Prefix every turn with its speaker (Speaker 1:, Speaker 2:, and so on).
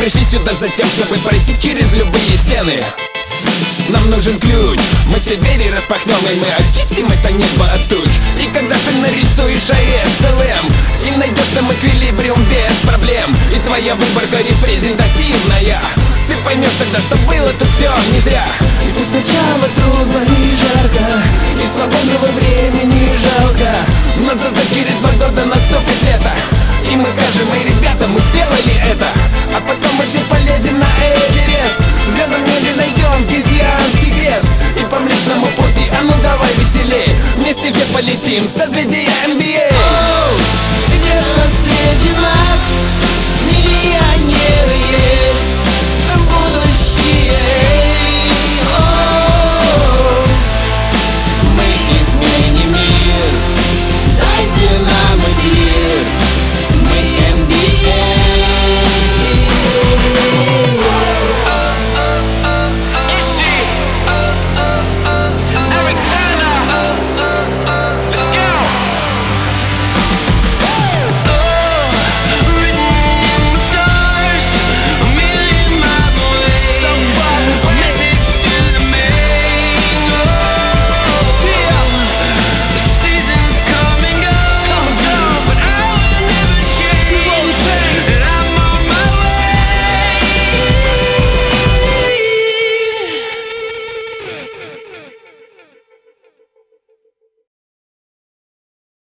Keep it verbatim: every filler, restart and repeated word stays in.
Speaker 1: пришли сюда за тем, чтобы пройти через любые стены. Нам нужен ключ, мы все двери распахнем, и мы очистим это небо от туч. И когда ты нарисуешь эй эс эл эм и найдешь там эквилибриум без проблем, и твоя выборка репрезентативная, ты поймешь тогда, что было тут все не зря. И пусть сначала трудно и жарко, и свободного времени жалко, но зато через два года наступит лето, и мы скажем: эй, ребята, мы сделали это. А потом мы все полезем на Эверест.